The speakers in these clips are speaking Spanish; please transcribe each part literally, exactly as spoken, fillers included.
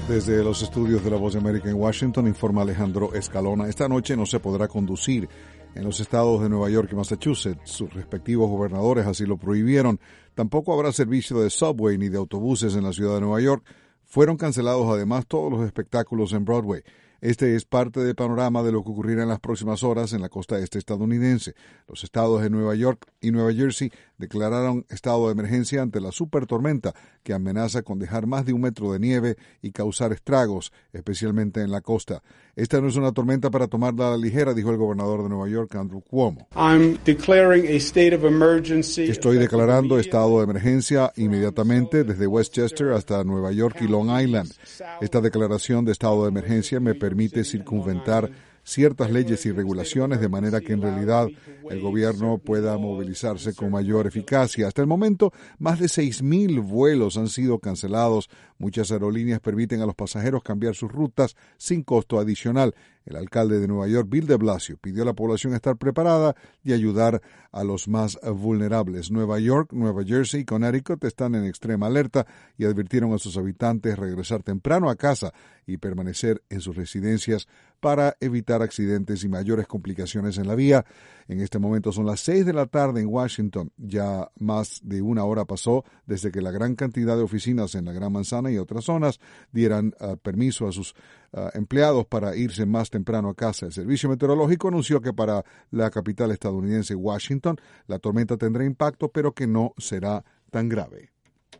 Desde los estudios de La Voz de América en Washington, informa Alejandro Escalona. Esta noche no se podrá conducir en los estados de Nueva York y Massachusetts. Sus respectivos gobernadores así lo prohibieron. Tampoco habrá servicio de subway ni de autobuses en la ciudad de Nueva York. Fueron cancelados además todos los espectáculos en Broadway. Este es parte del panorama de lo que ocurrirá en las próximas horas en la costa este estadounidense. Los estados de Nueva York y Nueva Jersey declararon estado de emergencia ante la supertormenta que amenaza con dejar más de un metro de nieve y causar estragos, especialmente en la costa. Esta no es una tormenta para tomarla a la ligera, dijo el gobernador de Nueva York, Andrew Cuomo. I'm declaring a state of emergency. Estoy declarando estado de emergencia inmediatamente desde Westchester hasta Nueva York y Long Island. Esta declaración de estado de emergencia me permite circunventar ciertas leyes y regulaciones de manera que en realidad el gobierno pueda movilizarse con mayor eficacia. Hasta el momento, más de seis mil vuelos han sido cancelados. Muchas aerolíneas permiten a los pasajeros cambiar sus rutas sin costo adicional. El alcalde de Nueva York, Bill de Blasio, pidió a la población estar preparada y ayudar a los más vulnerables. Nueva York, Nueva Jersey y Connecticut están en extrema alerta y advirtieron a sus habitantes regresar temprano a casa y permanecer en sus residencias para evitar accidentes y mayores complicaciones en la vía. En este momento son las seis de la tarde en Washington. Ya más de una hora pasó desde que la gran cantidad de oficinas en la Gran Manzana y otras zonas dieran uh, permiso a sus uh, empleados para irse más temprano a casa. El Servicio Meteorológico anunció que para la capital estadounidense, Washington, la tormenta tendrá impacto, pero que no será tan grave.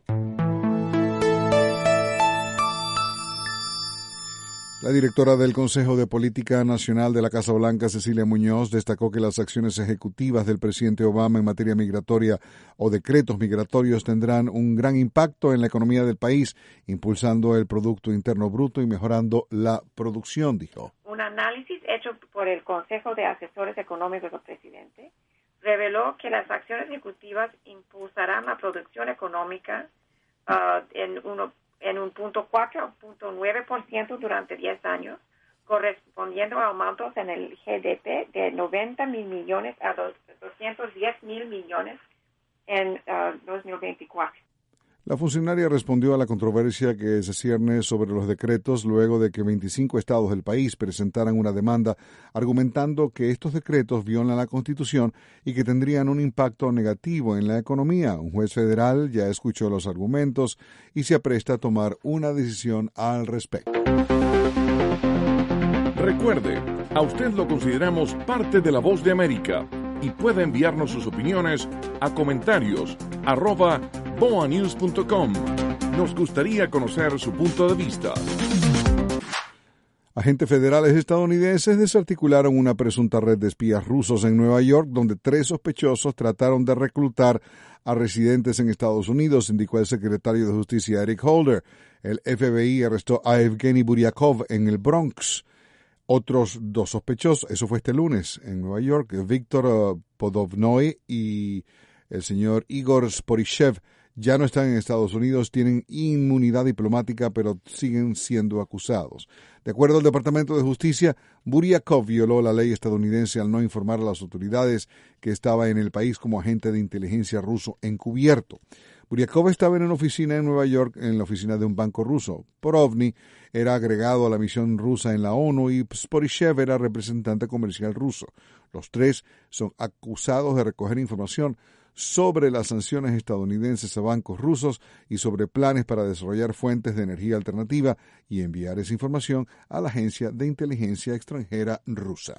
La directora del Consejo de Política Nacional de la Casa Blanca, Cecilia Muñoz, destacó que las acciones ejecutivas del presidente Obama en materia migratoria o decretos migratorios tendrán un gran impacto en la economía del país, impulsando el Producto Interno Bruto y mejorando la producción, dijo. Un análisis hecho por el Consejo de Asesores Económicos del presidente reveló que las acciones ejecutivas impulsarán la producción económica uh, en uno en un punto cuatro a punto nueve por ciento durante diez años, correspondiendo a aumentos en el G D P de noventa mil millones a doscientos diez mil millones en uh, dos mil veinticuatro. La funcionaria respondió a la controversia que se cierne sobre los decretos luego de que veinticinco estados del país presentaran una demanda argumentando que estos decretos violan la Constitución y que tendrían un impacto negativo en la economía. Un juez federal ya escuchó los argumentos y se apresta a tomar una decisión al respecto. Recuerde, a usted lo consideramos parte de La Voz de América y puede enviarnos sus opiniones a comentarios arroba boa news punto com. Nos gustaría conocer su punto de vista. Agentes federales estadounidenses desarticularon una presunta red de espías rusos en Nueva York, donde tres sospechosos trataron de reclutar a residentes en Estados Unidos, indicó el secretario de Justicia Eric Holder. El F B I arrestó a Evgeny Buryakov en el Bronx. Otros dos sospechosos, eso fue este lunes en Nueva York, Víctor uh, Podovnoy y el señor Igor Sporishev, ya no están en Estados Unidos, tienen inmunidad diplomática, pero siguen siendo acusados. De acuerdo al Departamento de Justicia, Buryakov violó la ley estadounidense al no informar a las autoridades que estaba en el país como agente de inteligencia ruso encubierto. Buryakov estaba en una oficina en Nueva York, en la oficina de un banco ruso. Podovnoy era agregado a la misión rusa en la ONU y Sporishev era representante comercial ruso. Los tres son acusados de recoger información sobre las sanciones estadounidenses a bancos rusos y sobre planes para desarrollar fuentes de energía alternativa y enviar esa información a la Agencia de Inteligencia Extranjera rusa.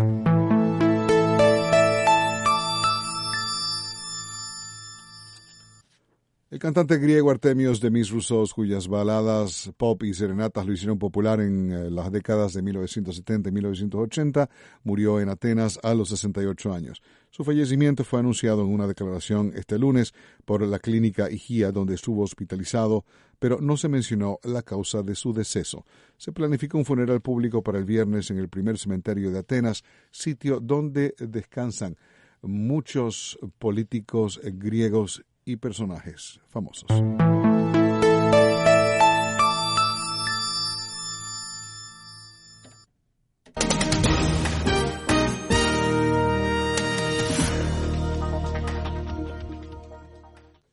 El cantante griego Artemios Demis Roussos, cuyas baladas pop y serenatas lo hicieron popular en eh, las décadas de mil novecientos setenta y mil novecientos ochenta, murió en Atenas a los sesenta y ocho años. Su fallecimiento fue anunciado en una declaración este lunes por la clínica Ijía, donde estuvo hospitalizado, pero no se mencionó la causa de su deceso. Se planificó un funeral público para el viernes en el primer cementerio de Atenas, sitio donde descansan muchos políticos griegos y personajes famosos.